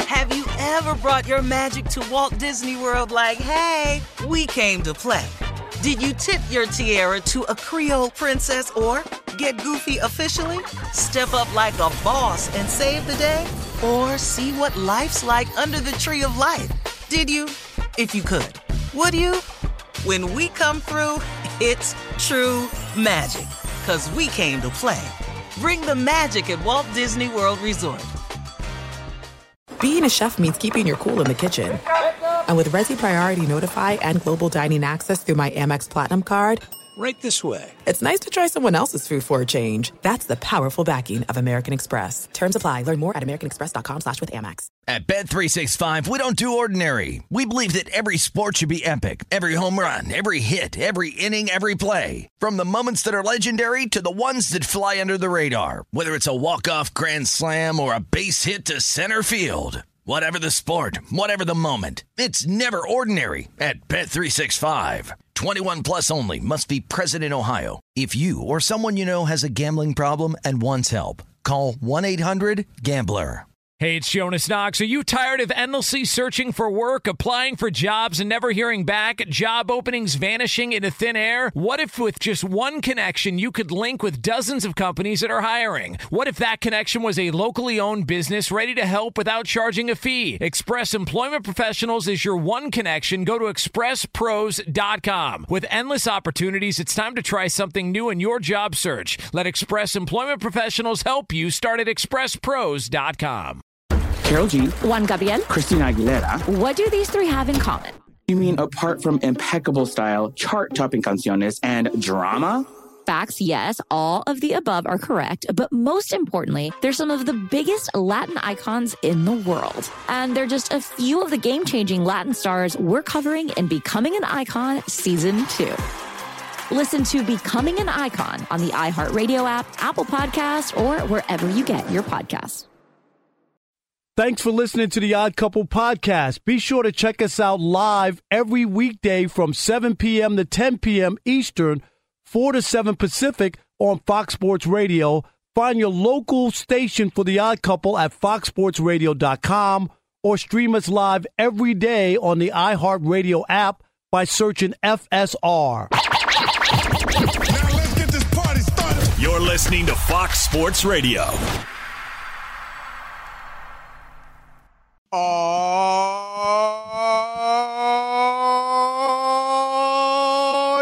Have you ever brought your magic to Walt Disney World like, hey, we came to play? Did you tip your tiara to a Creole princess or get goofy officially? Step up like a boss and save the day? Or see what life's like under the tree of life? Did you? If you could. Would you? When we come through, it's true magic. 'Cause we came to play. Bring the magic at Walt Disney World Resort. Being a chef means keeping your cool in the kitchen. And with Resi Priority Notify and Global Dining Access through my Amex Platinum card, right this way. It's nice to try someone else's food for a change. That's the powerful backing of American Express. Terms apply. Learn more at americanexpress.com/withAmex. At Bet365, we don't do ordinary. We believe that every sport should be epic. Every home run, every hit, every inning, every play. From the moments that are legendary to the ones that fly under the radar. Whether it's a walk-off grand slam or a base hit to center field. Whatever the sport, whatever the moment, it's never ordinary at Bet365. 21 plus only. Must be present in Ohio. If you or someone you know has a gambling problem and wants help, call 1-800-GAMBLER. Hey, it's Jonas Knox. Are you tired of endlessly searching for work, applying for jobs, and never hearing back? Job openings vanishing into thin air? What if with just one connection, you could link with dozens of companies that are hiring? What if that connection was a locally owned business ready to help without charging a fee? Express Employment Professionals is your one connection. Go to expresspros.com. With endless opportunities, it's time to try something new in your job search. Let Express Employment Professionals help you. Start at expresspros.com. Karol G, Juan Gabriel, Christina Aguilera. What do these three have in common? You mean apart from impeccable style, chart-topping canciones, and drama? Facts, yes, all of the above are correct, but most importantly, they're some of the biggest Latin icons in the world. And they're just a few of the game-changing Latin stars we're covering in Becoming an Icon Season 2. Listen to Becoming an Icon on the iHeartRadio app, Apple Podcasts, or wherever you get your podcasts. Thanks for listening to the Odd Couple podcast. Be sure to check us out live every weekday from 7 p.m. to 10 p.m. Eastern, 4 to 7 Pacific on Fox Sports Radio. Find your local station for the Odd Couple at foxsportsradio.com or stream us live every day on the iHeartRadio app by searching FSR. Now let's get this party started. You're listening to Fox Sports Radio. Oh,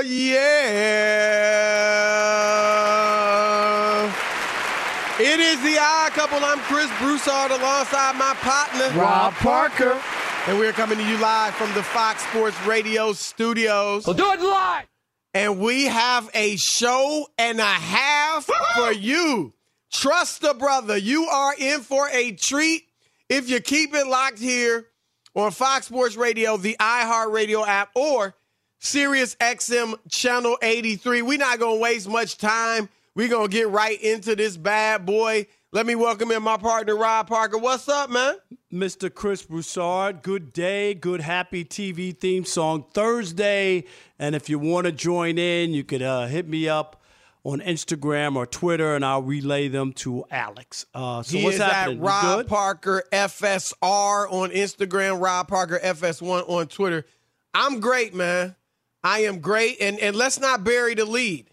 yeah. It is the Odd Couple. I'm Chris Broussard alongside my partner, Rob Parker. And we're coming to you live from the Fox Sports Radio studios. We'll do it live. And we have a show and a half for you. Trust the brother. You are in for a treat. If you keep it locked here on Fox Sports Radio, the iHeartRadio app, or Sirius XM Channel 83, we're not going to waste much time. We're going to get right into this bad boy. Let me welcome in my partner, Rob Parker. What's up, man? Mr. Chris Broussard, good day, good happy TV theme song Thursday. And if you want to join in, you could hit me up on Instagram or Twitter, and I'll relay them to Alex. So he what's is happening? At Rob Parker FSR on Instagram, Rob Parker FS1 on Twitter. I'm great, man. I am great, and let's not bury the lead.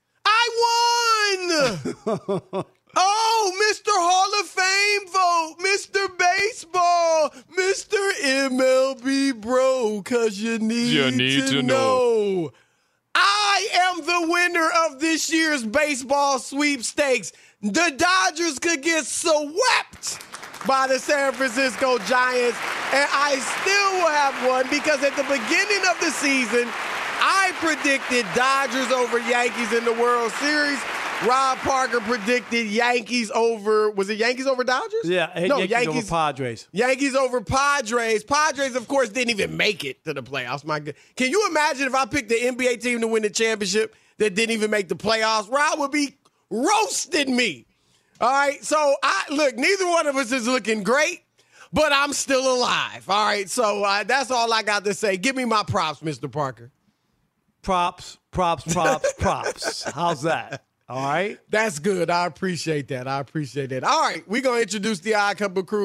I won! Oh, Mr. Hall of Fame vote, Mr. Baseball, Mr. MLB Bro, because you need to know. I am the winner of this year's baseball sweepstakes. The Dodgers could get swept by the San Francisco Giants, and I still will have won because at the beginning of the season, I predicted Dodgers over Yankees in the World Series. Rob Parker predicted Yankees over, was it Yankees over Dodgers? Yeah, no, Yankees over Padres. Yankees over Padres. Padres, of course, didn't even make it to the playoffs. My God. Can you imagine if I picked the NBA team to win the championship that didn't even make the playoffs? Rob would be roasting me. All right, so look, neither one of us is looking great, but I'm still alive. All right, so that's all I got to say. Give me my props, Mr. Parker. Props. How's that? All right. That's good. I appreciate that. All right. We're going to introduce the Odd Couple crew.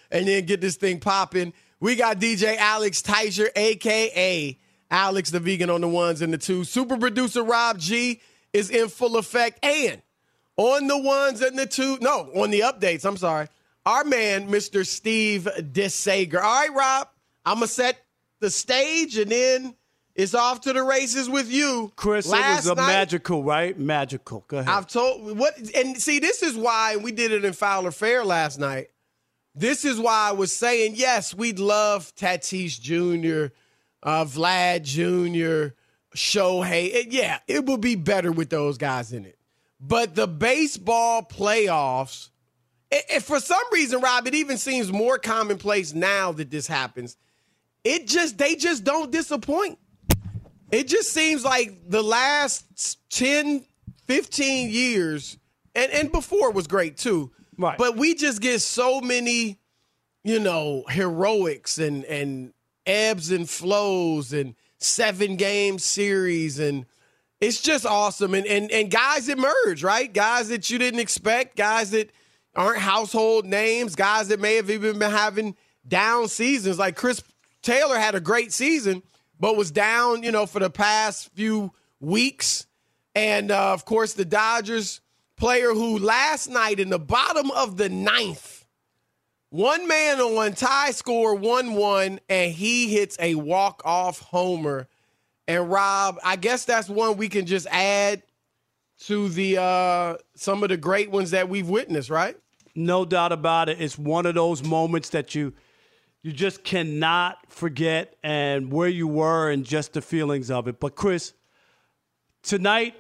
and then get this thing popping. We got DJ Alex Teicher, a.k.a. Alex the Vegan on the ones and the twos. Super producer Rob G is in full effect. And on the ones and the twos, no, on the updates, I'm sorry, our man, Mr. Steve DeSager. All right, Rob, I'm going to set the stage, and then it's off to the races with you. Chris, it was magical, right? Magical. Go ahead. And see, this is why we did it in Fowler Fair last night. This is why I was saying, yes, we'd love Tatis Jr., Vlad Jr., Shohei. It would be better with those guys in it. But the baseball playoffs, for some reason, Rob, it even seems more commonplace now that this happens. They just don't disappoint. It just seems like the last 10, 15 years, and before was great too, right? But we just get so many, heroics and ebbs and flows and 7-game series, and it's just awesome. And guys emerge, right? Guys that you didn't expect, guys that aren't household names, guys that may have even been having down seasons. Like Chris Taylor had a great season, but was down, for the past few weeks. And, of course, the Dodgers player who last night in the bottom of the 9th, one man on tie score 1-1, and he hits a walk-off homer. And, Rob, I guess that's one we can just add to the some of the great ones that we've witnessed, right? No doubt about it. It's one of those moments that you just cannot forget, and where you were and just the feelings of it. But, Chris, tonight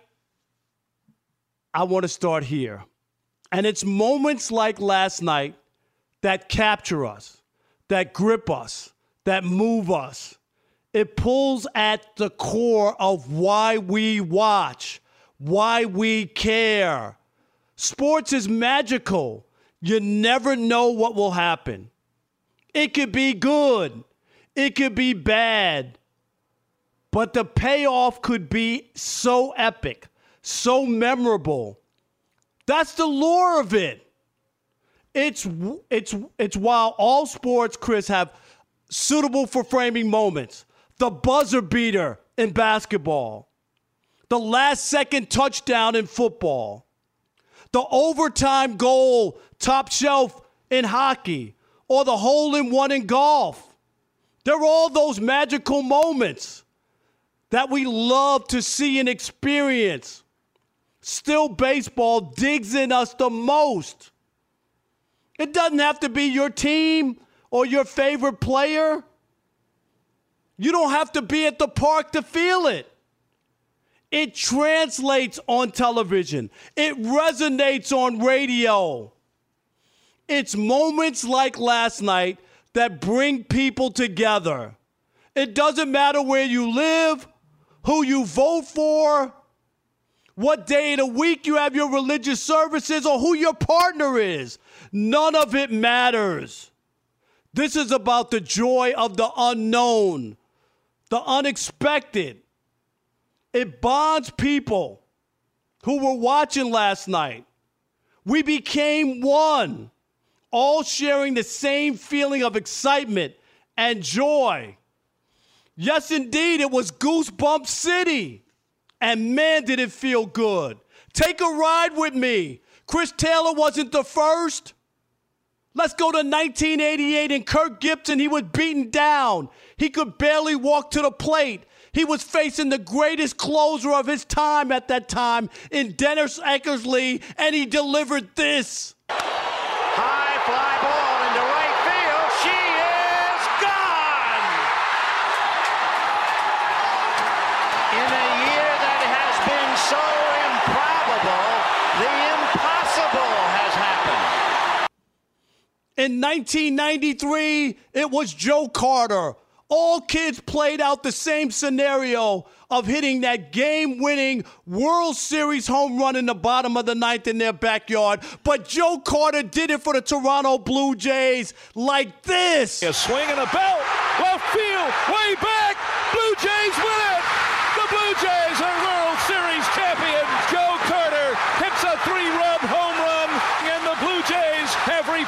I want to start here. And it's moments like last night that capture us, that grip us, that move us. It pulls at the core of why we watch, why we care. Sports is magical. You never know what will happen. It could be good. It could be bad. But the payoff could be so epic, so memorable. That's the lure of it. It's while all sports, Chris, have suitable for framing moments. The buzzer beater in basketball. The last-second touchdown in football. The overtime goal, top shelf in hockey. Or the hole-in-one in golf. They're all those magical moments that we love to see and experience. Still, baseball digs in us the most. It doesn't have to be your team or your favorite player. You don't have to be at the park to feel it. It translates on television. It resonates on radio. It's moments like last night that bring people together. It doesn't matter where you live, who you vote for, what day of the week you have your religious services, or who your partner is. None of it matters. This is about the joy of the unknown, the unexpected. It bonds people who were watching last night. We became one, all sharing the same feeling of excitement and joy. Yes, indeed, it was Goosebump City. And man, did it feel good. Take a ride with me. Chris Taylor wasn't the first. Let's go to 1988 and Kirk Gibson. He was beaten down. He could barely walk to the plate. He was facing the greatest closer of his time at that time in Dennis Eckersley, and he delivered this. High fly ball into right field. She is gone! In a year that has been so improbable, the impossible has happened. In 1993, it was Joe Carter. All kids played out the same scenario of hitting that game-winning World Series home run in the bottom of the 9th in their backyard. But Joe Carter did it for the Toronto Blue Jays like this. A swing and a belt. Left field. Way back. Blue Jays win it. The Blue Jays are World Series champions. Joe Carter hits a 3-run home run, and the Blue Jays have repeated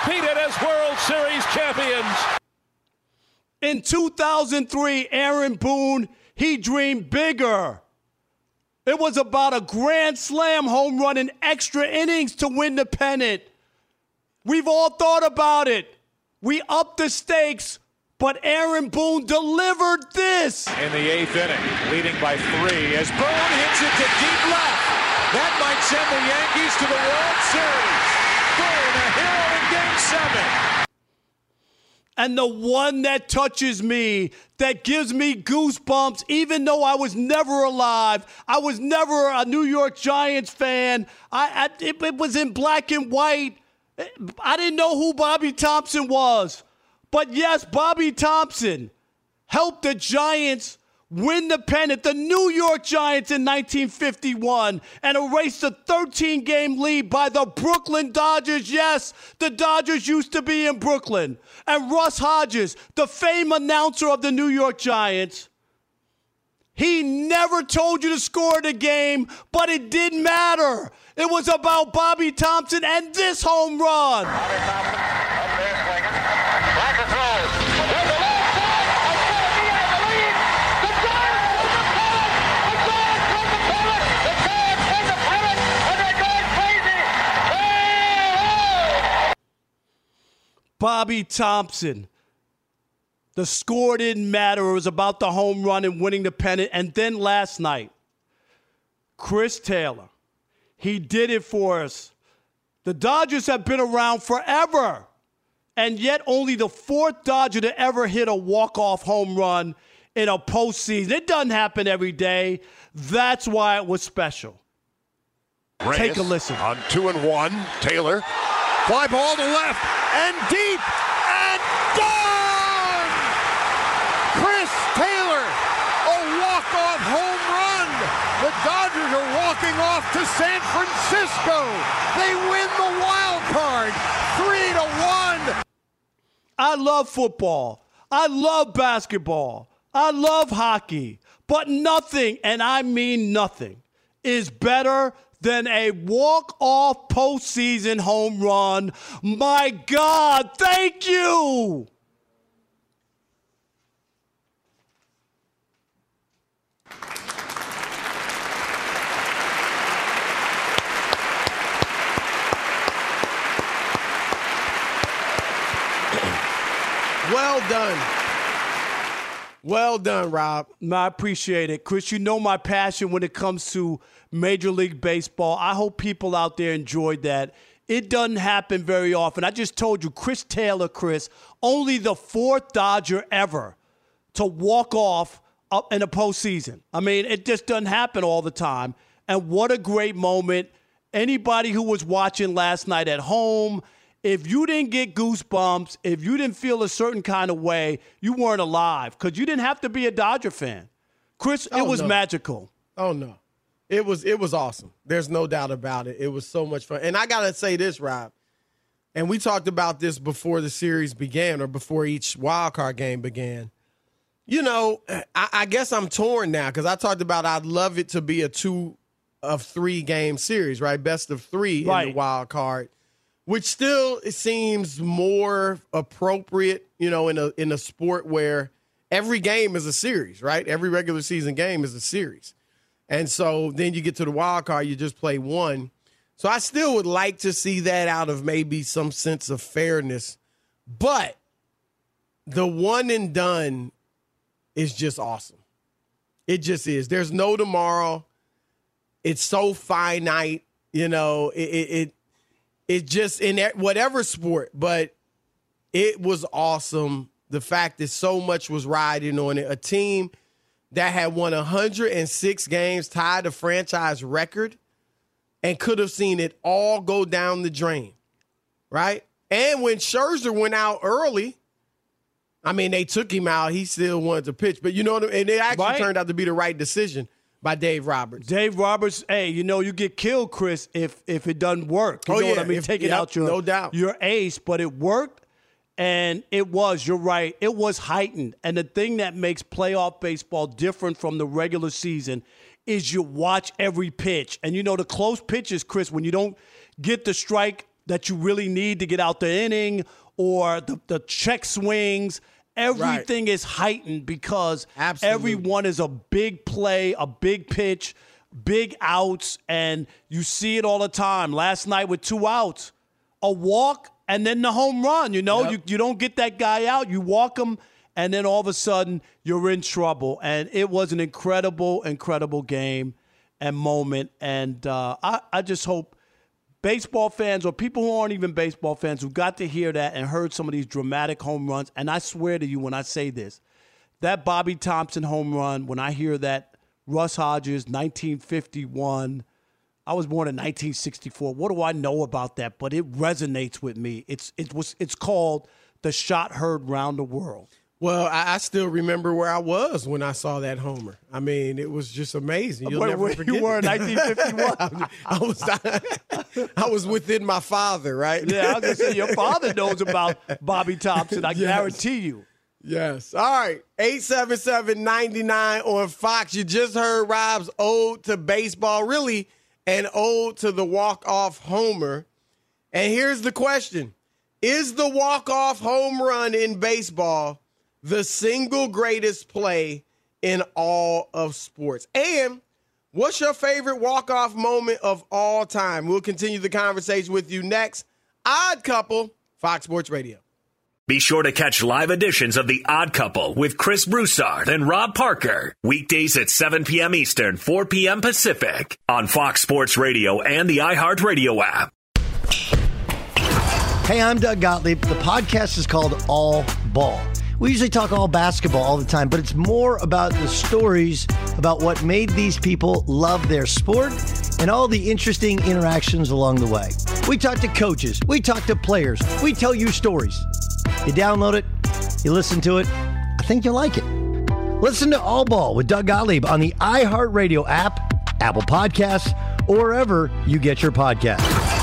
undefeated as World Series champions. In 2003, Aaron Boone, he dreamed bigger. It was about a grand slam home run in extra innings to win the pennant. We've all thought about it. We upped the stakes, but Aaron Boone delivered this. In the 8th inning, leading by 3 as Boone hits it to deep left. That might send the Yankees to the World Series. Boone, a hero in Game 7. And the one that touches me, that gives me goosebumps, even though I was never alive, I was never a New York Giants fan. It was in black and white. I didn't know who Bobby Thompson was. But yes, Bobby Thompson helped the Giants win the pennant, the New York Giants in 1951, and erased a 13-game lead by the Brooklyn Dodgers. Yes, the Dodgers used to be in Brooklyn. And Russ Hodges, the famed announcer of the New York Giants, he never told you to score the game, but it didn't matter. It was about Bobby Thompson and this home run. Bobby Thompson up there swinging. Blacker throws. There's a left side. He has the lead. The Giants win the pennant. The Giants win the pennant. The Giants win the pennant. And they're going crazy. Hey! Bobby Thompson. The score didn't matter. It was about the home run and winning the pennant. And then last night, Chris Taylor, he did it for us. The Dodgers have been around forever, and yet only the 4th Dodger to ever hit a walk-off home run in a postseason. It doesn't happen every day. That's why it was special. Reyes take a listen. On 2-1, Taylor. Fly ball to left and deep and gone! Chris Taylor, a walk-off home run. The Dodgers are walking off to San Francisco. They win the wild card, 3-1. I love football. I love basketball. I love hockey. But nothing, and I mean nothing, is better than a walk-off postseason home run. My God, thank you! Well done. Well done, Rob. No, I appreciate it. Chris, you know my passion when it comes to Major League Baseball. I hope people out there enjoyed that. It doesn't happen very often. I just told you, Chris Taylor, only the 4th Dodger ever to walk off up in a postseason. I mean, it just doesn't happen all the time. And what a great moment. Anybody who was watching last night at home, if you didn't get goosebumps, if you didn't feel a certain kind of way, you weren't alive because you didn't have to be a Dodger fan. Chris, it was magical. Oh, no. It was awesome. There's no doubt about it. It was so much fun. And I got to say this, Rob, and we talked about this before the series began or before each wild card game began. You know, I guess I'm torn now because I talked about I'd love it to be a 2 of 3 game series, right? Best of 3 in the wild card. Which still seems more appropriate, you know, in a sport where every game is a series, right? Every regular season game is a series. And so then you get to the wild card, you just play one. So I still would like to see that out of maybe some sense of fairness. But the one and done is just awesome. It just is. There's no tomorrow. It's so finite, you know, it just in whatever sport, but it was awesome. The fact that so much was riding on it. A team that had won 106 games, tied the franchise record, and could have seen it all go down the drain, right? And when Scherzer went out early, I mean, they took him out. He still wanted to pitch. But you know what I mean? And it actually turned out to be the right decision by Dave Roberts. Dave Roberts, hey, you know, you get killed, Chris, if it doesn't work. You know what I mean? Taking out your ace, but it worked, and it was, you're right, it was heightened. And the thing that makes playoff baseball different from the regular season is you watch every pitch. And, you know, the close pitches, Chris, when you don't get the strike that you really need to get out the inning or the check swings. Everything is heightened because everyone is a big play, a big pitch, big outs, and you see it all the time. Last night with 2 outs, a walk and then the home run. You don't get that guy out. You walk him, and then all of a sudden you're in trouble. And it was an incredible, incredible game and moment. And I just hope baseball fans or people who aren't even baseball fans who got to hear that and heard some of these dramatic home runs, and I swear to you when I say this, that Bobby Thompson home run, when I hear that Russ Hodges, 1951, I was born in 1964. What do I know about that? But it resonates with me. It's called The Shot Heard Round the World. Well, I still remember where I was when I saw that homer. I mean, it was just amazing. You'll never forget. You were in 1951. I was within my father, right? Yeah, I was going to say, your father knows about Bobby Thompson, I guarantee you. Yes. All right. 877-99 on Fox. You just heard Rob's ode to baseball, really an ode to the walk-off homer. And here's the question. Is the walk-off home run in baseball the single greatest play in all of sports? And what's your favorite walk-off moment of all time? We'll continue the conversation with you next. Odd Couple, Fox Sports Radio. Be sure to catch live editions of The Odd Couple with Chris Broussard and Rob Parker. Weekdays at 7 p.m. Eastern, 4 p.m. Pacific on Fox Sports Radio and the iHeartRadio app. Hey, I'm Doug Gottlieb. The podcast is called All Ball. We usually talk all basketball all the time, but it's more about the stories about what made these people love their sport and all the interesting interactions along the way. We talk to coaches. We talk to players. We tell you stories. You download it. You listen to it. I think you'll like it. Listen to All Ball with Doug Gottlieb on the iHeartRadio app, Apple Podcasts, or wherever you get your podcasts.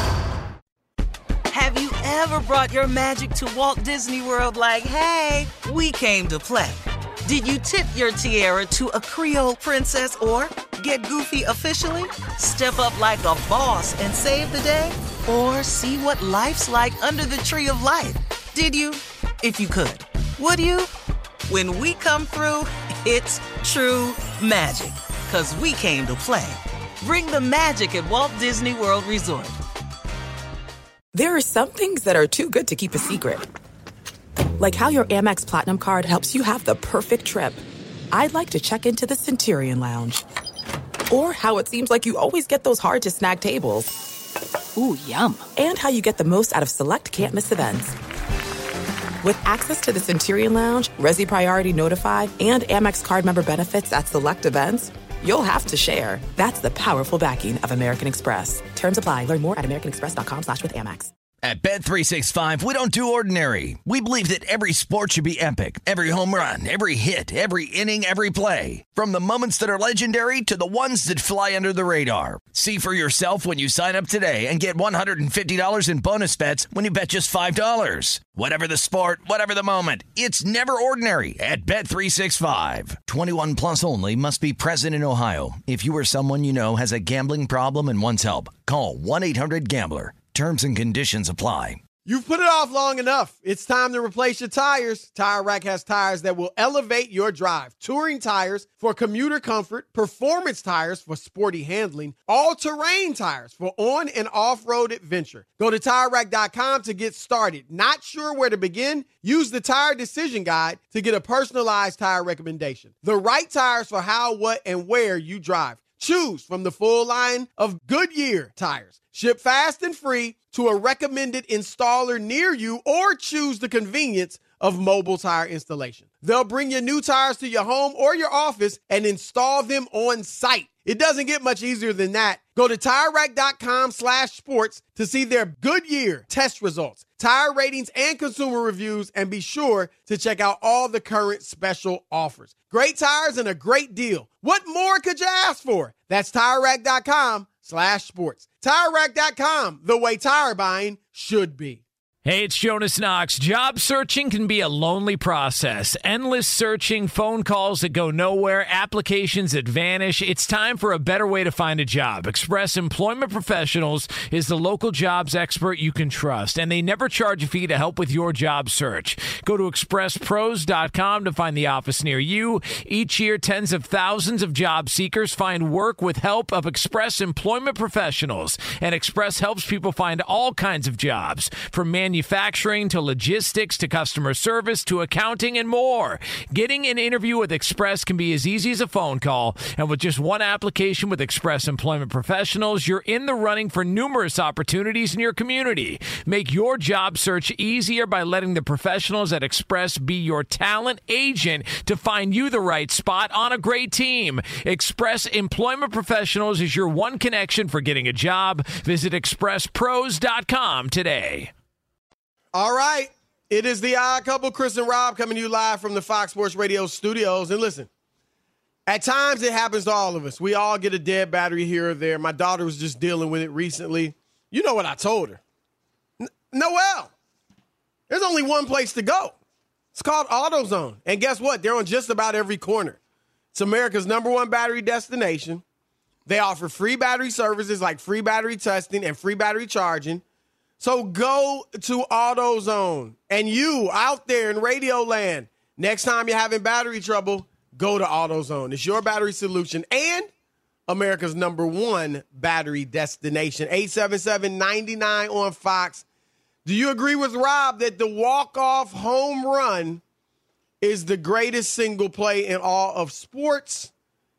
Have you ever brought your magic to Walt Disney World like, hey, we came to play? Did you tip your tiara to a Creole princess or get goofy officially? Step up like a boss and save the day? Or see what life's like under the tree of life? Did you? If you could. Would you? When we come through, it's true magic. 'Cause we came to play. Bring the magic at Walt Disney World Resort. There are some things that are too good to keep a secret. Like how your Amex Platinum card helps you have the perfect trip. I'd like to check into the Centurion Lounge. Or how it seems like you always get those hard-to-snag tables. Ooh, yum. And how you get the most out of select can't-miss events. With access to the Centurion Lounge, Resi Priority Notify, and Amex card member benefits at select events, you'll have to share. That's the powerful backing of American Express. Terms apply. Learn more at americanexpress.com/withAmex. At Bet365, we don't do ordinary. We believe that every sport should be epic. Every home run, every hit, every inning, every play. From the moments that are legendary to the ones that fly under the radar. See for yourself when you sign up today and get $150 in bonus bets when you bet just $5. Whatever the sport, whatever the moment, it's never ordinary at Bet365. 21 plus only. Must be present in Ohio. If you or someone you know has a gambling problem and wants help, call 1-800-GAMBLER. Terms and conditions apply. You've put it off long enough. It's time to replace your tires. Tire Rack has tires that will elevate your drive. Touring tires for commuter comfort, performance tires for sporty handling, all-terrain tires for on- and off-road adventure. Go to TireRack.com to get started. Not sure where to begin? Use the Tire Decision Guide to get a personalized tire recommendation. The right tires for how, what, and where you drive. Choose from the full line of Goodyear tires. Ship fast and free to a recommended installer near you, or choose the convenience of mobile tire installation. They'll bring your new tires to your home or your office and install them on site. It doesn't get much easier than that. Go to TireRack.com/sports to see their Goodyear test results, tire ratings, and consumer reviews, and be sure to check out all the current special offers. Great tires and a great deal. What more could you ask for? That's TireRack.com/sports. TireRack.com, the way tire buying should be. Hey, it's Jonas Knox. Job searching can be a lonely process. Endless searching, phone calls that go nowhere, applications that vanish. It's time for a better way to find a job. Express Employment Professionals is the local jobs expert you can trust, and they never charge a fee to help with your job search. Go to expresspros.com to find the office near you. Each year, tens of thousands of job seekers find work with help of Express Employment Professionals, and Express helps people find all kinds of jobs, from manufacturing to logistics to customer service to accounting and more. Getting an interview with Express can be as easy as a phone call, and with just one application with Express Employment Professionals, you're in the running for numerous opportunities in your community. Make your job search easier by letting the professionals at Express be your talent agent to find you the right spot on a great team. Express Employment Professionals is your one connection for getting a job. Visit expresspros.com today. All right. It is the Odd Couple, Chris and Rob, coming to you live from the Fox Sports Radio studios. And listen, at times it happens to all of us. We all get a dead battery here or there. My daughter was just dealing with it recently. You know what I told her? Noelle, there's only one place to go. It's called AutoZone. And guess what? They're on just about every corner. It's America's #1 battery destination. They offer free battery services like free battery testing and free battery charging. So go to AutoZone. And you out there in Radio Land, next time you're having battery trouble, go to AutoZone. It's your battery solution and America's #1 battery destination. 877-99 on Fox. Do you agree with Rob that the walk-off home run is the greatest single play in all of sports?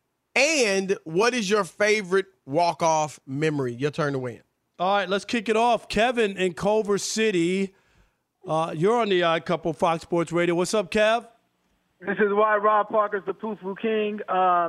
And what is your favorite walk-off memory? Your turn to win. All right, let's kick it off. Kevin in Culver City. You're on the Odd Couple Fox Sports Radio. What's up, Kev? This is why Rob Parker's the Poo-Foo King.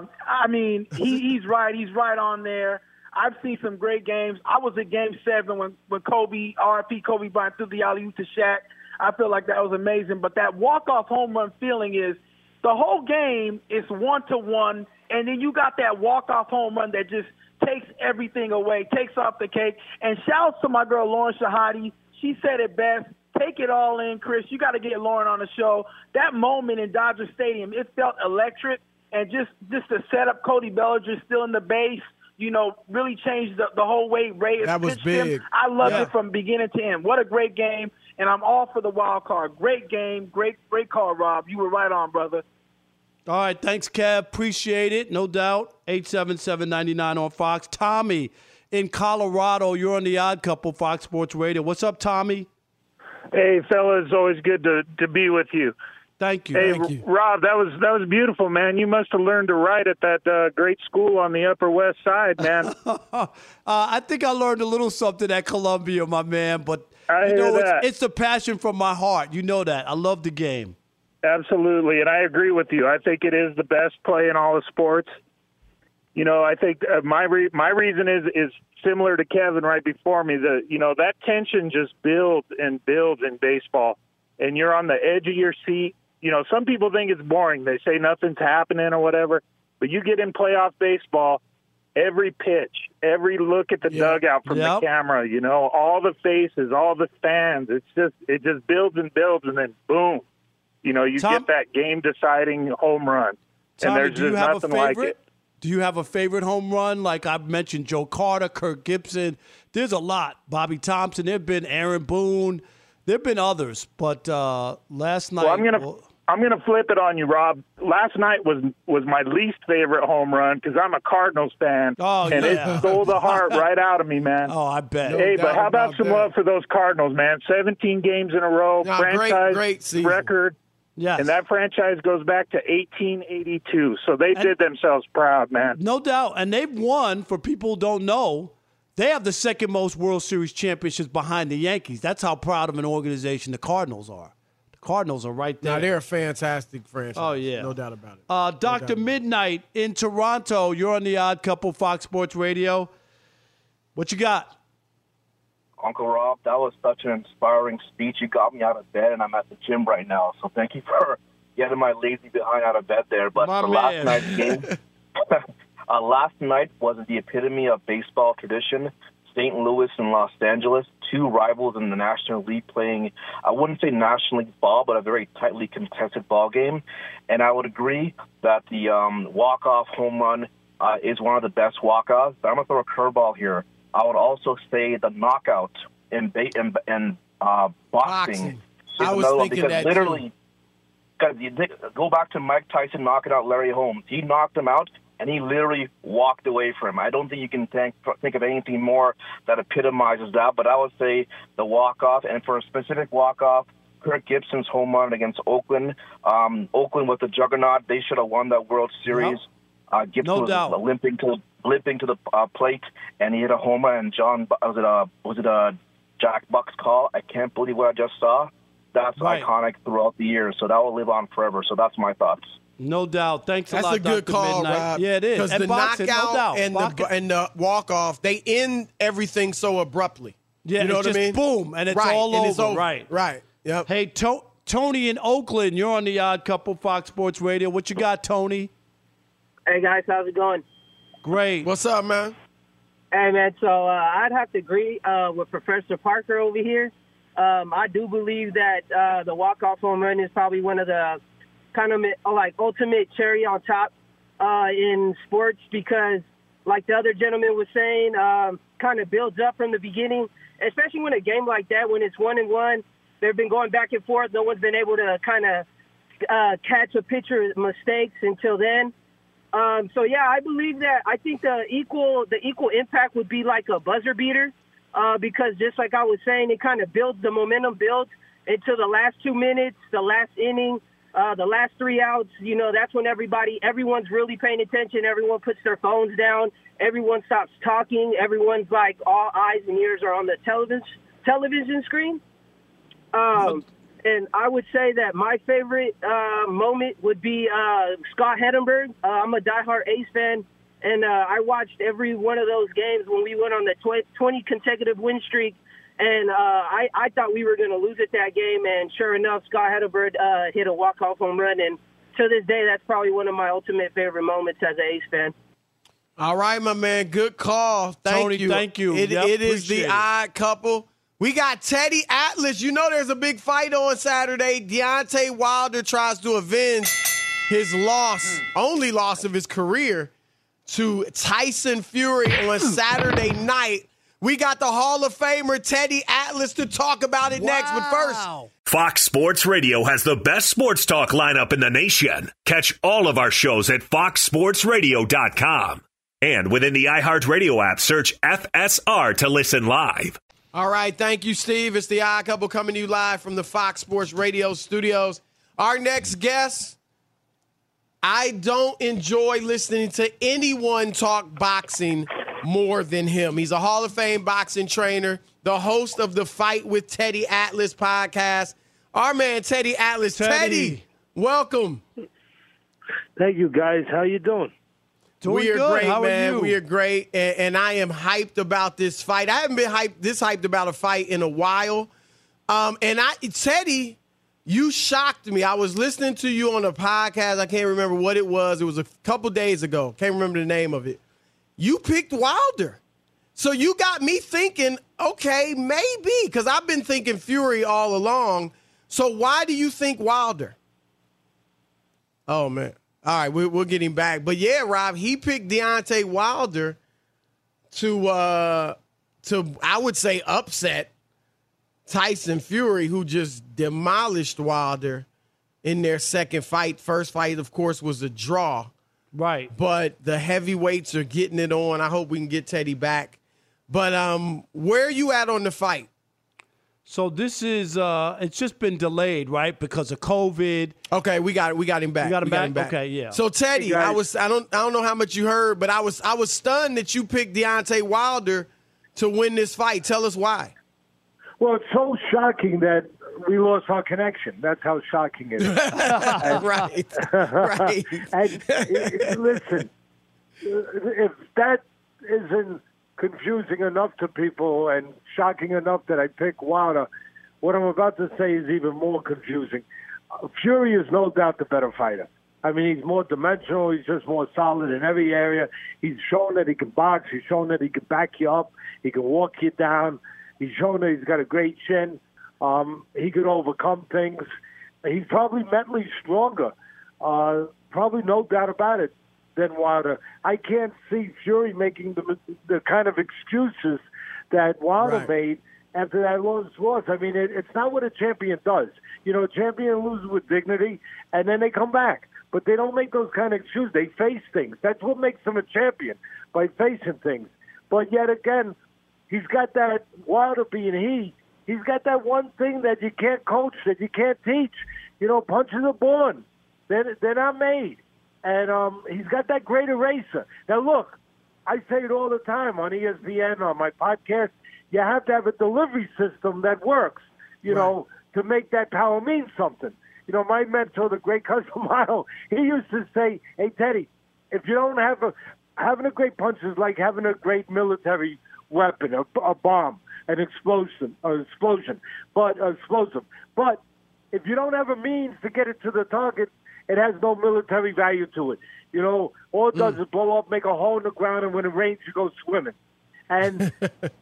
He's right. He's right on there. I've seen some great games. I was at Game 7 when Kobe, RIP Kobe Bryant, threw the alley-oop to Shaq. I feel like that was amazing. But that walk-off home run feeling is the whole game is 1-1, and then you got that walk-off home run that just takes everything away, takes off the cake. And shouts to my girl Lauren Shahadi. She said it best. Take it all in, Chris. You got to get Lauren on the show. That moment in Dodger Stadium, it felt electric. And just to set up Cody Bellinger still in the base, really changed the whole way Ray that was big. Him. I loved it from beginning to end. What a great game. And I'm all for the wild card. Great game. Great call, Rob. You were right on, brother. All right, thanks, Kev. Appreciate it, no doubt. 877-99 on Fox. Tommy in Colorado, you're on the Odd Couple, Fox Sports Radio. What's up, Tommy? Hey, fellas, always good to be with you. Thank you. Hey, thank you. Rob, that was beautiful, man. You must have learned to write at that great school on the Upper West Side, man. I think I learned a little something at Columbia, my man, but it's the passion from my heart. You know that. I love the game. Absolutely, and I agree with you. I think it is the best play in all of sports. I think my reason is similar to Kevin right before me. That tension just builds and builds in baseball, and you're on the edge of your seat. Some people think it's boring. They say nothing's happening or whatever, but you get in playoff baseball, every pitch, every look at the dugout from the camera, all the faces, all the fans. It just builds and builds, and then boom. You get that game-deciding home run, Tommy, and there's just nothing like it. Do you have a favorite home run? Like I've mentioned Joe Carter, Kirk Gibson. There's a lot. Bobby Thompson. There have been Aaron Boone. There have been others. But last night... Well, I'm gonna flip it on you, Rob. Last night was my least favorite home run because I'm a Cardinals fan, and it stole the heart right out of me, man. Oh, I bet. Hey, but how about some love for those Cardinals, man? 17 games in a row, franchise great season. record. Yes. And that franchise goes back to 1882. So they did themselves proud, man. No doubt. And they've won, for people who don't know, they have the second most World Series championships behind the Yankees. That's how proud of an organization the Cardinals are. The Cardinals are right there. Now, they're a fantastic franchise. Oh, yeah. No doubt about it. Dr. Midnight in Toronto, you're on the Odd Couple, Fox Sports Radio. What you got? Uncle Rob, that was such an inspiring speech. You got me out of bed, and I'm at the gym right now. So thank you for getting my lazy behind out of bed there. But for last night's game, last night was the epitome of baseball tradition. St. Louis and Los Angeles, two rivals in the National League playing, I wouldn't say National League ball, but a very tightly contested ball game. And I would agree that the walk-off home run is one of the best walk-offs. But I'm going to throw a curveball here. I would also say the knockout in boxing. I was thinking that literally, go back to Mike Tyson knocking out Larry Holmes. He knocked him out, and he literally walked away from him. I don't think you can think of anything more that epitomizes that, but I would say the walk-off, and for a specific walk-off, Kirk Gibson's home run against Oakland. Oakland with the juggernaut, they should have won that World Series. Gibson was limping to the plate, and he hit a homer, and was it Jack Buck's call? I can't believe what I just saw. That's iconic throughout the years, so that will live on forever. So that's my thoughts. No doubt. Thanks a lot, That's a good Dr. call, Midnight. Rob. Yeah, it is. Because the boxing, knockout no and the walk-off, they end everything so abruptly. Yeah, you know it's what I mean? Boom, and it's right, all and over. It's over. Right. Right. Yep. Hey, Tony in Oakland, you're on the Odd Couple, Fox Sports Radio. What you got, Tony? Hey, guys, how's it going? Great. What's up, man? Hey, man, so I'd have to agree with Professor Parker over here. I do believe that the walk-off home run is probably one of the kind of ultimate cherry on top in sports because, like the other gentleman was saying, kind of builds up from the beginning, especially when a game like that, when it's 1-1, they've been going back and forth. No one's been able to kind of catch a pitcher's mistakes until then. So, yeah, I believe that. I think the equal impact would be like a buzzer beater because just like I was saying, it kind of builds, the momentum builds into the last 2 minutes, the last inning, the last 3 outs. You know, that's when everyone's really paying attention. Everyone puts their phones down. Everyone stops talking. Everyone's like all eyes and ears are on the television screen. And I would say that my favorite moment would be Scott Hettenberg. I'm a diehard A's fan, and I watched every one of those games when we went on the 20 consecutive win streak. And I thought we were going to lose at that game, and sure enough, Scott Hettenberg hit a walk-off home run. And to this day, that's probably one of my ultimate favorite moments as an A's fan. All right, my man. Good call. Thank you. Thank you. It is the Odd Couple. We got Teddy Atlas. You know there's a big fight on Saturday. Deontay Wilder tries to avenge his only loss of his career, to Tyson Fury on Saturday night. We got the Hall of Famer Teddy Atlas to talk about it next. But first, Fox Sports Radio has the best sports talk lineup in the nation. Catch all of our shows at foxsportsradio.com. And within the iHeartRadio app, search FSR to listen live. all right, thank you, Steve. It's the Odd Couple coming to you live from the Fox Sports Radio studios. Our next guest, I don't enjoy listening to anyone talk boxing more than him. He's a Hall of Fame boxing trainer, the host of the Fight with Teddy Atlas podcast. Our man, Teddy Atlas. Teddy, welcome. Thank you, guys. How you doing? We are good. great, How man. are you? We are great, and I am hyped about this fight. I haven't been hyped about a fight in a while. Teddy, you shocked me. I was listening to you on a podcast. I can't remember what it was. It was a couple days ago. Can't remember the name of it. You picked Wilder. So you got me thinking, okay, maybe, because I've been thinking Fury all along. So why do you think Wilder? Oh, man. All right, we'll get him back. But, yeah, Rob, he picked Deontay Wilder to I would say, upset Tyson Fury, who just demolished Wilder in their second fight. First fight, of course, was a draw. Right. But the heavyweights are getting it on. I hope we can get Teddy back. But where are you at on the fight? So this is it's just been delayed, right? Because of COVID. Okay, we got him back. You got him back? Okay, yeah. So Teddy, I don't know how much you heard, but I was stunned that you picked Deontay Wilder to win this fight. Tell us why. Well, it's so shocking that we lost our connection. That's how shocking it is. Right. Right. And listen, if that isn't confusing enough to people and shocking enough that I pick Wilder, what I'm about to say is even more confusing. Fury is no doubt the better fighter. I mean, he's more dimensional. He's just more solid in every area. He's shown that he can box. He's shown that he can back you up. He can walk you down. He's shown that he's got a great chin. He could overcome things. He's probably mentally stronger. Probably no doubt about it than Wilder. I can't see Fury making the kind of excuses that Wilder made after that loss. I mean, it's not what a champion does. You know, a champion loses with dignity, and then they come back. But they don't make those kind of excuses. They face things. That's what makes them a champion, by facing things. But yet again, he's got that, Wilder being he's got that one thing that you can't coach, that you can't teach. You know, punches are born. They're not made. And he's got that great eraser. Now, look, I say it all the time on ESPN, on my podcast, you have to have a delivery system that works, you know, to make that power mean something. You know, my mentor, the great Casamano, he used to say, hey, Teddy, if you don't have having a great punch is like having a great military weapon, a bomb, an explosive. But if you don't have a means to get it to the target, it has no military value to it. You know, all it does is blow up, make a hole in the ground, and when it rains, you go swimming. And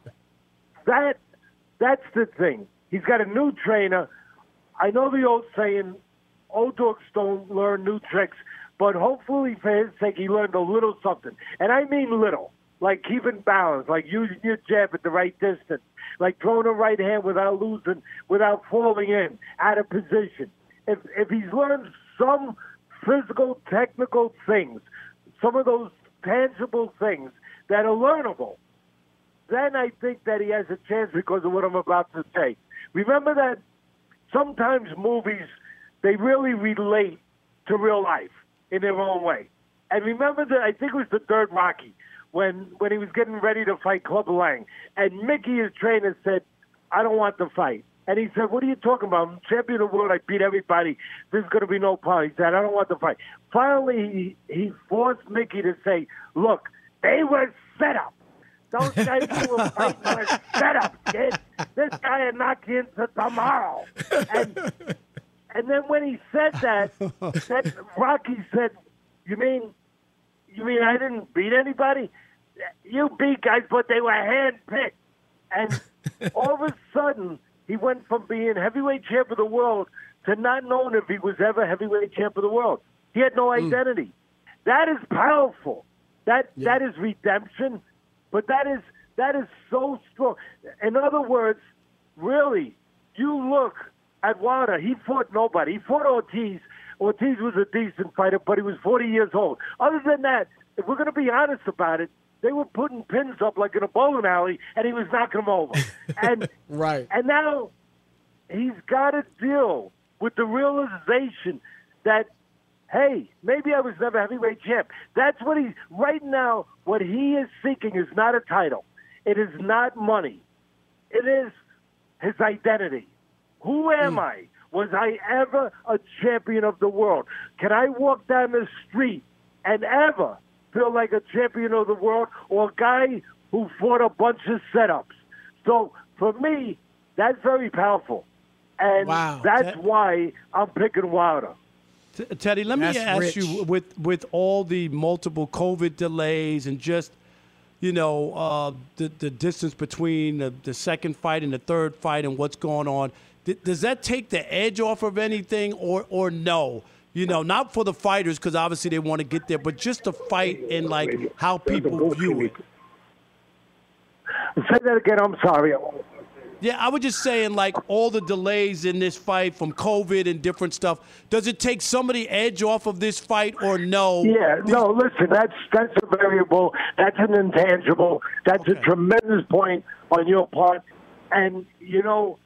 that's the thing. He's got a new trainer. I know the old saying, old dogs don't learn new tricks, but hopefully for his sake he learned a little something. And I mean little, like keeping balance, like using your jab at the right distance, like throwing a right hand without losing, without falling in, out of position. If he's learned some physical, technical things, some of those tangible things that are learnable, then I think that he has a chance because of what I'm about to say. Remember that sometimes movies, they really relate to real life in their own way. And remember that, I think it was the third Rocky, when he was getting ready to fight Clubber Lang. And Mickey, his trainer, said, I don't want the fight. And he said, what are you talking about? I'm champion of the world. I beat everybody. There's going to be no problem. He said, I don't want the fight. Finally, he forced Mickey to say, look, they were set up. Those guys who were fighting were set up, kid. This guy will knock you into tomorrow. And then when he said that Rocky said, you mean I didn't beat anybody? You beat guys, but they were handpicked. And all of a sudden, he went from being heavyweight champ of the world to not knowing if he was ever heavyweight champ of the world. He had no identity. That is powerful. That is redemption, but that is so strong. In other words, really, you look at Wilder. He fought nobody. He fought Ortiz. Ortiz was a decent fighter, but he was 40 years old. Other than that, if we're going to be honest about it, they were putting pins up like in a bowling alley, and he was knocking them over. And and now he's got to deal with the realization that, hey, maybe I was never heavyweight champ. That's what right now, what he is seeking is not a title. It is not money. It is his identity. Who am I? Was I ever a champion of the world? Can I walk down the street and ever feel like a champion of the world or a guy who fought a bunch of setups? So for me, that's very powerful. And that's why I'm picking Wilder. Teddy, let me ask you, with all the multiple COVID delays and just, you know, the distance between the second fight and the third fight and what's going on, does that take the edge off of anything or no? You know, not for the fighters because obviously they want to get there, but just the fight and, like, how people view it. Say that again. I'm sorry. Yeah, I was just saying, like, all the delays in this fight from COVID and different stuff, does it take some of the edge off of this fight or no? Yeah, no, listen, that's a variable. That's an intangible. That's a tremendous point on your part. And, you know,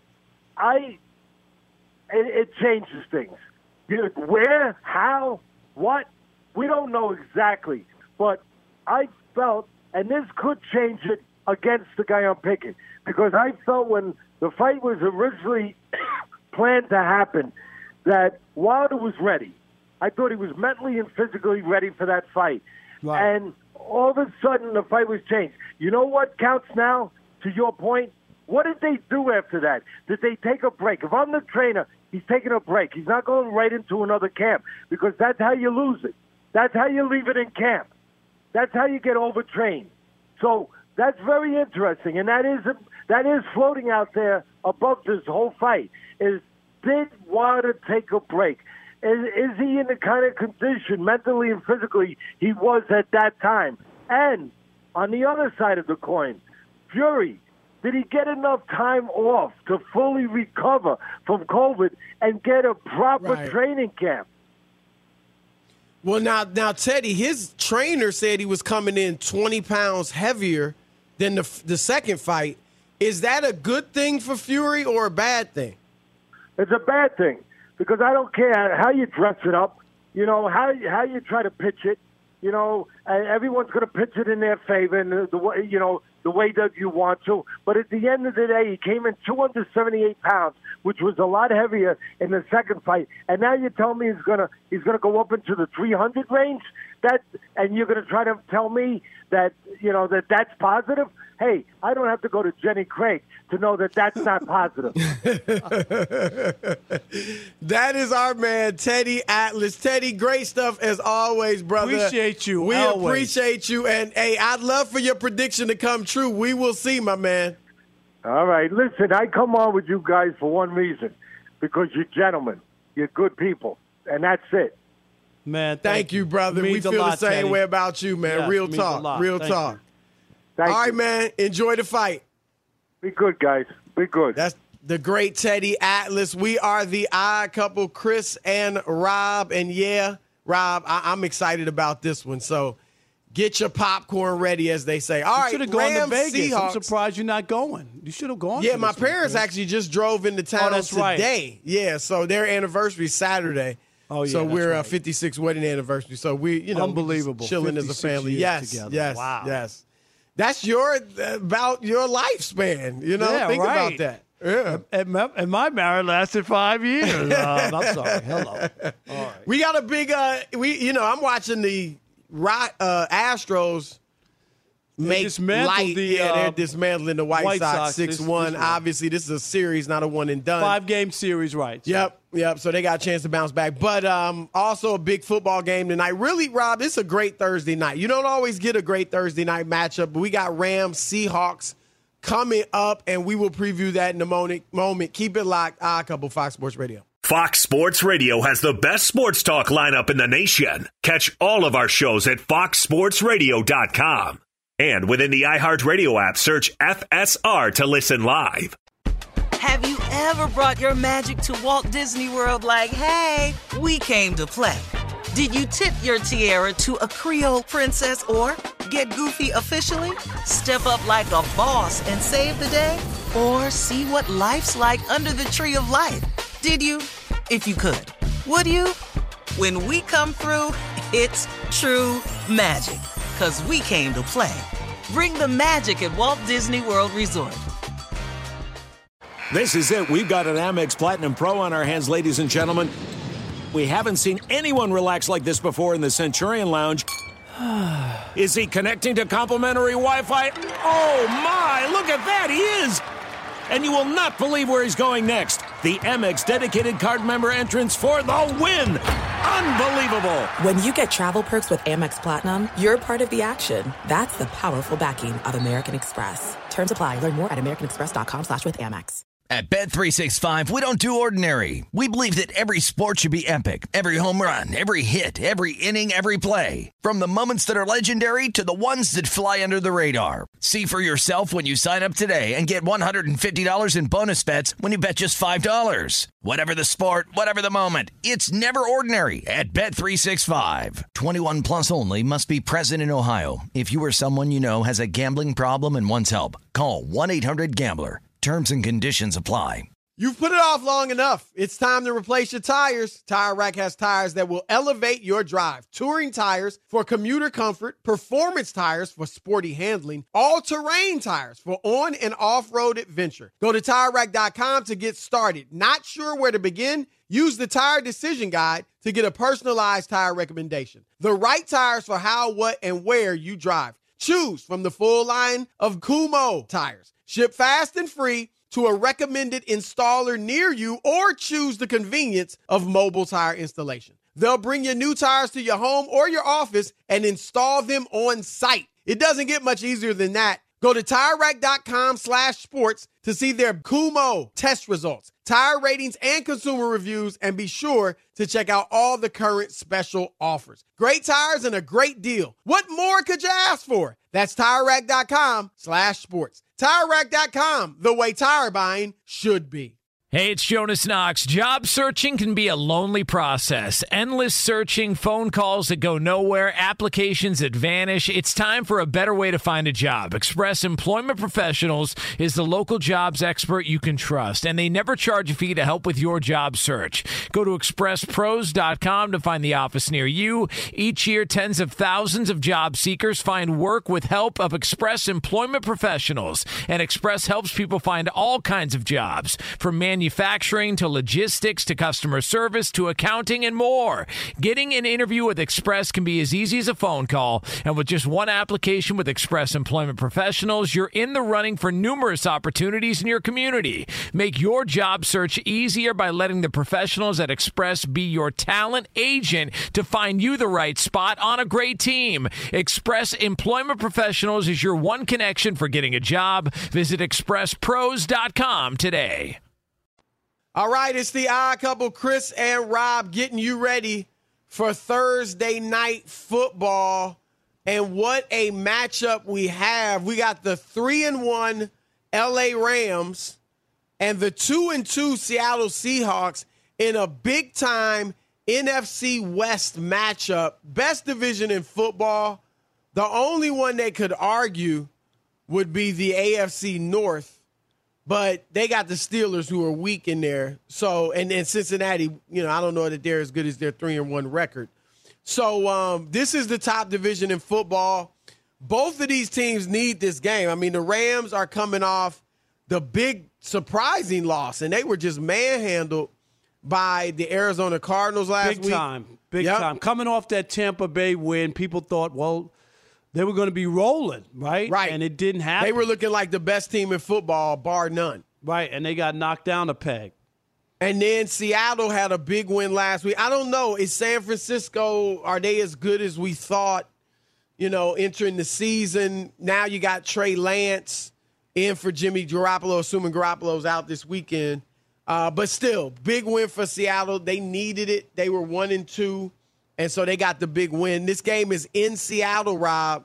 it changes things. Where, how, what, we don't know exactly. But I felt, and this could change it against the guy I'm picking, because I felt when the fight was originally planned to happen that Wilder was ready. I thought he was mentally and physically ready for that fight. Right. And all of a sudden the fight was changed. You know what counts now, to your point? What did they do after that? Did they take a break? If I'm the trainer, He's taking a break. He's not going right into another camp because that's how you lose it. That's how you leave it in camp. That's how you get overtrained. So that's very interesting, and that is floating out there above this whole fight. Did Wilder take a break? Is he in the kind of condition, mentally and physically, he was at that time? And on the other side of the coin, Fury, did he get enough time off to fully recover from COVID and get a proper training camp? Well, now, Teddy, his trainer said he was coming in 20 pounds heavier than the second fight. Is that a good thing for Fury or a bad thing? It's a bad thing because I don't care how you dress it up, how you try to pitch it. Everyone's going to pitch it in their favor and the way that you want to. But at the end of the day, he came in 278 pounds, which was a lot heavier in the second fight. And now you tell me he's gonna go up into the 300 range. And you're going to try to tell me that that's positive. Hey, I don't have to go to Jenny Craig to know that that's not positive. That is our man, Teddy Atlas. Teddy, great stuff as always, brother. Appreciate you. We always. appreciate you. And, hey, I'd love for your prediction to come true. We will see, my man. All right. Listen, I come on with you guys for one reason, because you're gentlemen. You're good people. And that's it. Man, thank you, brother. We feel the same way about you, man. Yeah, Real means talk. a lot. Real Thank talk. you. All right, man. Enjoy the fight. Be good, guys. Be good. That's the great Teddy Atlas. We are the Odd Couple, Chris and Rob. And, yeah, Rob, I'm excited about this one. So get your popcorn ready, as they say. All right, you should have gone to Vegas. Seahawks. I'm surprised you're not going. You should have gone. Yeah, to my this one, parents Chris. actually just drove into town that's today. right. Yeah, so their anniversary is Saturday. Oh, yeah, so that's we're right. 56th wedding anniversary. So we, Unbelievable. chilling as a 56 family. years Yes, together. yes, Wow. yes. That's about your lifespan. Yeah, think right. about that. Yeah. And my marriage lasted 5 years. I'm sorry. Hello. All right. We got a big. I'm watching the Astros make dismantled light. They're dismantling the White Sox 6-1. this Obviously, this is a series, not a one and done. 5-game series, right? Yep. So they got a chance to bounce back. But also a big football game tonight. Really, Rob, this is a great Thursday night. You don't always get a great Thursday night matchup, but we got Rams, Seahawks coming up, and we will preview that in a moment. Keep it locked. Odd Couple, Fox Sports Radio. Fox Sports Radio has the best sports talk lineup in the nation. Catch all of our shows at foxsportsradio.com. And within the iHeartRadio app, search FSR to listen live. Have you ever brought your magic to Walt Disney World like, hey, we came to play? Did you tip your tiara to a Creole princess or get goofy officially? Step up like a boss and save the day? Or see what life's like under the tree of life? Did you? If you could. Would you? When we come through, it's true magic. 'Cause we came to play. Bring the magic at Walt Disney World Resort. This is it. We've got an Amex Platinum Pro on our hands, ladies and gentlemen. We haven't seen anyone relax like this before in the Centurion Lounge. Is he connecting to complimentary Wi-Fi? Oh, my. Look at that. He is. And you will not believe where he's going next. The Amex dedicated card member entrance for the win. Unbelievable. When you get travel perks with Amex Platinum, you're part of the action. That's the powerful backing of American Express. Terms apply. Learn more at americanexpress.com/withAmex. At Bet365, we don't do ordinary. We believe that every sport should be epic. Every home run, every hit, every inning, every play. From the moments that are legendary to the ones that fly under the radar. See for yourself when you sign up today and get $150 in bonus bets when you bet just $5. Whatever the sport, whatever the moment, it's never ordinary at Bet365. 21 plus only. Must be present in Ohio. If you or someone you know has a gambling problem and wants help, call 1-800-GAMBLER. Terms and conditions apply. You've put it off long enough. It's time to replace your tires. Tire Rack has tires that will elevate your drive. Touring tires for commuter comfort, performance tires for sporty handling, all-terrain tires for on- and off-road adventure. Go to TireRack.com to get started. Not sure where to begin? Use the Tire Decision Guide to get a personalized tire recommendation. The right tires for how, what, and where you drive. Choose from the full line of Kumho tires. Ship fast and free to a recommended installer near you or choose the convenience of mobile tire installation. They'll bring your new tires to your home or your office and install them on site. It doesn't get much easier than that. Go to TireRack.com/sports to see their Kumo test results, tire ratings, and consumer reviews, and be sure to check out all the current special offers. Great tires and a great deal. What more could you ask for? That's TireRack.com/sports. TireRack.com, the way tire buying should be. Hey, it's Jonas Knox. Job searching can be a lonely process. Endless searching, phone calls that go nowhere, applications that vanish. It's time for a better way to find a job. Express Employment Professionals is the local jobs expert you can trust, and they never charge a fee to help with your job search. Go to expresspros.com to find the office near you. Each year, tens of thousands of job seekers find work with help of Express Employment Professionals, and Express helps people find all kinds of jobs, from manufacturing to logistics to customer service to accounting and more. Getting an interview with Express can be as easy as a phone call, and with just one application with Express Employment Professionals, you're in the running for numerous opportunities in your community. Make your job search easier by letting the professionals at Express be your talent agent to find you the right spot on a great team. Express Employment Professionals is your one connection for getting a job. Visit expresspros.com today. All right, it's the Odd Couple, Chris and Rob, getting you ready for Thursday night football. And what a matchup we have. We got the 3-1 LA Rams and the 2-2 Seattle Seahawks in a big-time NFC West matchup. Best division in football. The only one they could argue would be the AFC North. But they got the Steelers who are weak in there. So, and then Cincinnati, I don't know that they're as good as their 3-1 record. So, this is the top division in football. Both of these teams need this game. I mean, the Rams are coming off the big surprising loss, and they were just manhandled by the Arizona Cardinals last week. Big time. Coming off that Tampa Bay win, people thought, well, they were going to be rolling, right? Right. And it didn't happen. They were looking like the best team in football, bar none. Right, and they got knocked down a peg. And then Seattle had a big win last week. I don't know. Is San Francisco, are they as good as we thought, entering the season? Now you got Trey Lance in for Jimmy Garoppolo, assuming Garoppolo's out this weekend. But still, big win for Seattle. They needed it. They were 1-2. And so they got the big win. This game is in Seattle, Rob.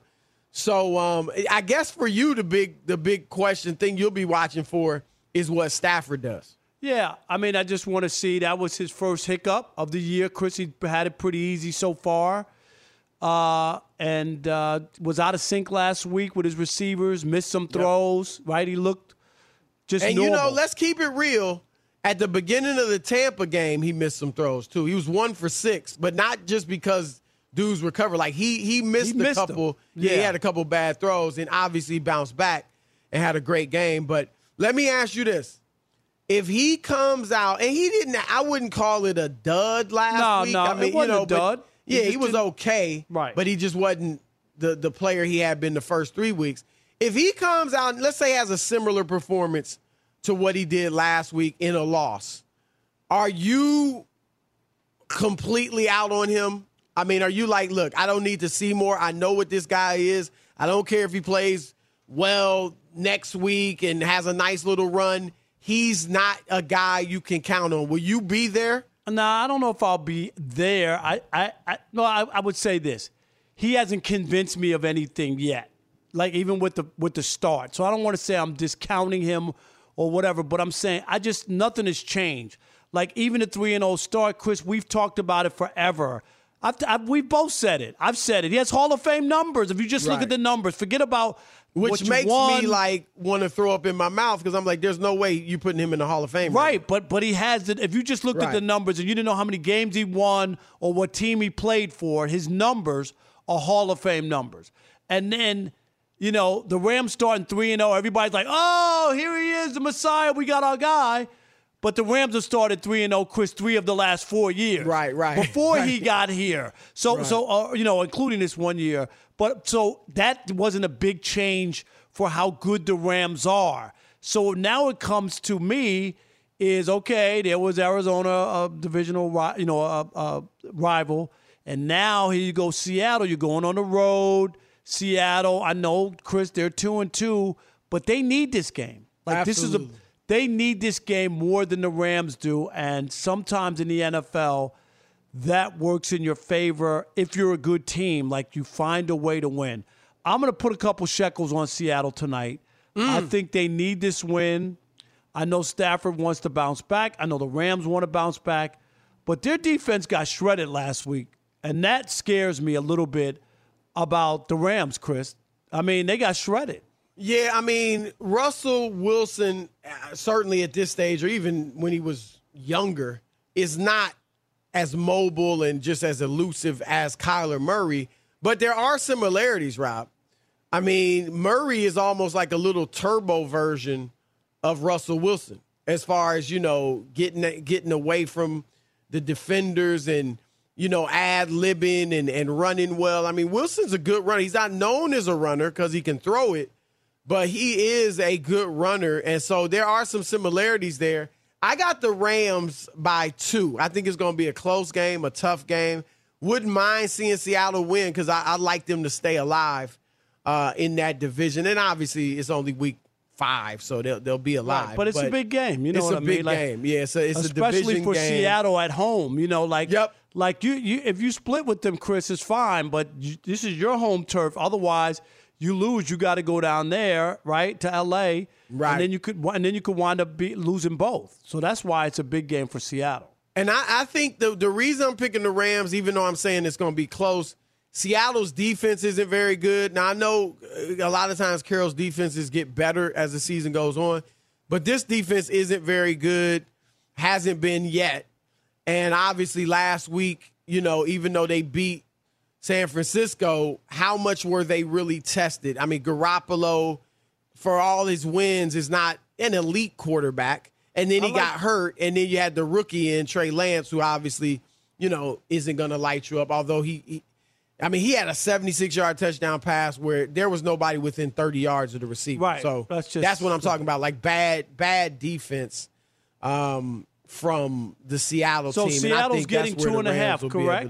So I guess for you, the big question thing you'll be watching for is what Stafford does. Yeah, I mean, I just want to see. That was his first hiccup of the year. Chrissy had it pretty easy so far. And was out of sync last week with his receivers, missed some throws, right? He looked just normal. Let's keep it real. At the beginning of the Tampa game, he missed some throws, too. He was 1 for 6, but not just because dudes recovered. Like, he missed a couple. Yeah, he had a couple bad throws, and obviously bounced back and had a great game. But let me ask you this. If he comes out, and I wouldn't call it a dud last week. No, it wasn't a dud. He was okay, right? But he just wasn't the player he had been the first 3 weeks. If he comes out, and let's say has a similar performance to what he did last week in a loss, are you completely out on him? I mean, are you like, look, I don't need to see more. I know what this guy is. I don't care if he plays well next week and has a nice little run. He's not a guy you can count on. Will you be there? No, I don't know if I'll be there. I would say this. He hasn't convinced me of anything yet, like even with the start. So I don't want to say I'm discounting him or whatever, but I'm saying nothing has changed. Like even the 3-0 start, Chris, we've talked about it forever. We've both said it. I've said it. He has Hall of Fame numbers. If you just look at the numbers, forget about which makes me like want to throw up in my mouth because I'm like, there's no way you're putting him in the Hall of Fame. Right, but he has it. If you just looked at the numbers and you didn't know how many games he won or what team he played for, his numbers are Hall of Fame numbers. And then, the Rams starting 3-0. Everybody's like, oh, here he is, the Messiah. We got our guy. But the Rams have started 3-0, Chris, 3 of the last 4 years. Right. Before he got here. So including this 1 year. But so that wasn't a big change for how good the Rams are. So now it comes to me is, okay, there was Arizona, a divisional rival, and now here you go, Seattle. You're going on the road. Seattle, I know, Chris, they're 2-2, but they need this game. Absolutely. They need this game more than the Rams do, and sometimes in the NFL, that works in your favor if you're a good team. Like, you find a way to win. I'm going to put a couple shekels on Seattle tonight. I think they need this win. I know Stafford wants to bounce back. I know the Rams want to bounce back. But their defense got shredded last week, and that scares me a little bit about the Rams, Chris. I mean, they got shredded. Yeah, I mean, Russell Wilson, certainly at this stage, or even when he was younger, is not as mobile and just as elusive as Kyler Murray. But there are similarities, Rob. I mean, Murray is almost like a little turbo version of Russell Wilson as far as, getting away from the defenders and, ad-libbing and running well. I mean, Wilson's a good runner. He's not known as a runner because he can throw it, but he is a good runner. And so there are some similarities there. I got the Rams by 2. I think it's going to be a close game, a tough game. Wouldn't mind seeing Seattle win because I like them to stay alive in that division. And obviously it's only week 5, so they'll be alive. Right, but it's a big game. You know what I mean? It's a big game. Yeah, it's a division game. Especially for Seattle at home. Like you, if you split with them, Chris, it's fine. But this is your home turf. Otherwise, you lose. You got to go down there, right, to L.A. Right, and then you could wind up losing both. So that's why it's a big game for Seattle. And I think the reason I'm picking the Rams, even though I'm saying it's going to be close, Seattle's defense isn't very good. Now, I know a lot of times Carroll's defenses get better as the season goes on, but this defense isn't very good, hasn't been yet. And obviously last week, even though they beat San Francisco, how much were they really tested? I mean, Garoppolo, for all his wins, is not an elite quarterback. And then he got hurt, and then you had the rookie in Trey Lance, who obviously, isn't going to light you up, although he had a 76-yard touchdown pass where there was nobody within 30 yards of the receiver. Right. So that's what I'm talking about, like bad defense from the Seattle team. So Seattle's getting 2.5, correct?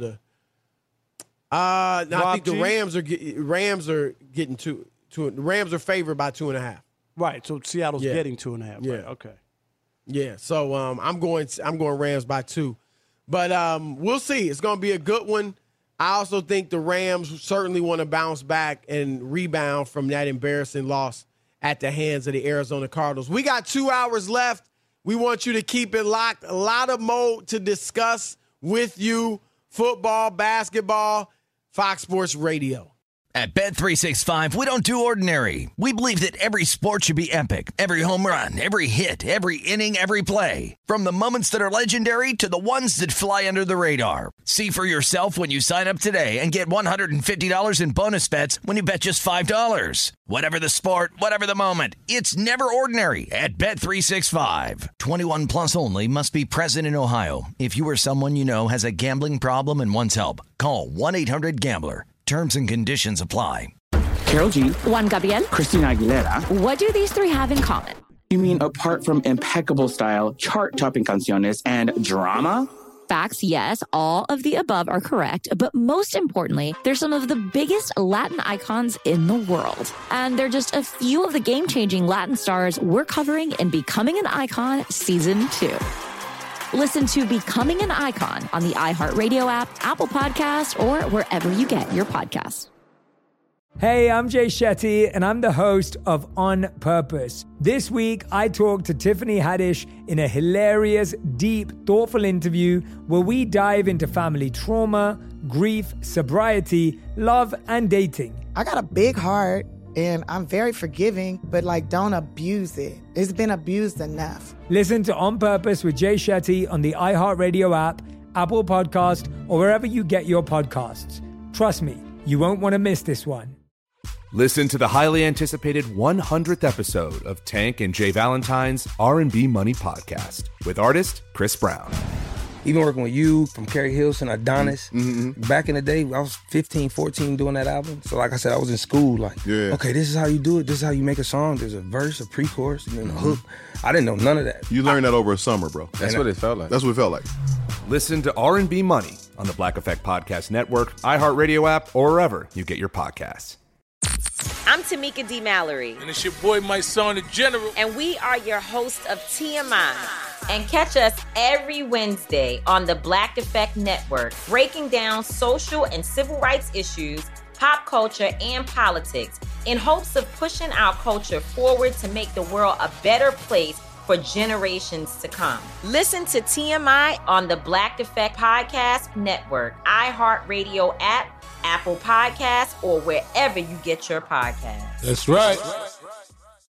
I think the Rams are getting two. The Rams are favored by 2.5. Right. So Seattle's getting 2.5. Yeah. Right. Okay. Yeah. So I'm going Rams by 2, but we'll see. It's going to be a good one. I also think the Rams certainly want to bounce back and rebound from that embarrassing loss at the hands of the Arizona Cardinals. We got 2 hours left. We want you to keep it locked. A lot of more to discuss with you. Football, basketball, Fox Sports Radio. At Bet365, we don't do ordinary. We believe that every sport should be epic. Every home run, every hit, every inning, every play. From the moments that are legendary to the ones that fly under the radar. See for yourself when you sign up today and get $150 in bonus bets when you bet just $5. Whatever the sport, whatever the moment, it's never ordinary at Bet365. 21 plus only. Must be present in Ohio. If you or someone you know has a gambling problem and wants help, call 1-800-GAMBLER. Terms and conditions apply. Karol G. Juan Gabriel. Christina Aguilera. What do these 3 have in common? You mean apart from impeccable style, chart-topping canciones, and drama? Facts, yes, all of the above are correct. But most importantly, they're some of the biggest Latin icons in the world. And they're just a few of the game-changing Latin stars we're covering in Becoming an Icon Season 2. Listen to Becoming an Icon on the iHeartRadio app, Apple Podcasts, or wherever you get your podcasts. Hey, I'm Jay Shetty, and I'm the host of On Purpose. This week, I talked to Tiffany Haddish in a hilarious, deep, thoughtful interview where we dive into family trauma, grief, sobriety, love, and dating. I got a big heart. And I'm very forgiving, but don't abuse it. It's been abused enough. Listen to On Purpose with Jay Shetty on the iHeartRadio app, Apple Podcast, or wherever you get your podcasts. Trust me, you won't want to miss this one. Listen to the highly anticipated 100th episode of Tank and Jay Valentine's R&B Money Podcast with artist Chris Brown. Even working with you, from Kerry Hilson, Adonis. Back in the day, I was 15, 14 doing that album. So like I said, I was in school like, okay, this is how you do it. This is how you make a song. There's a verse, a pre-chorus, and then a hook. I didn't know none of that. You learned that over a summer, bro. That's what it felt like. That's what it felt like. Listen to R&B Money on the Black Effect Podcast Network, iHeartRadio app, or wherever you get your podcasts. I'm Tamika D. Mallory. And it's your boy, my son, the General. And we are your hosts of TMI. And catch us every Wednesday on the Black Effect Network, breaking down social and civil rights issues, pop culture, and politics in hopes of pushing our culture forward to make the world a better place for generations to come. Listen to TMI on the Black Effect Podcast Network, iHeartRadio app, Apple Podcasts, or wherever you get your podcasts. That's right.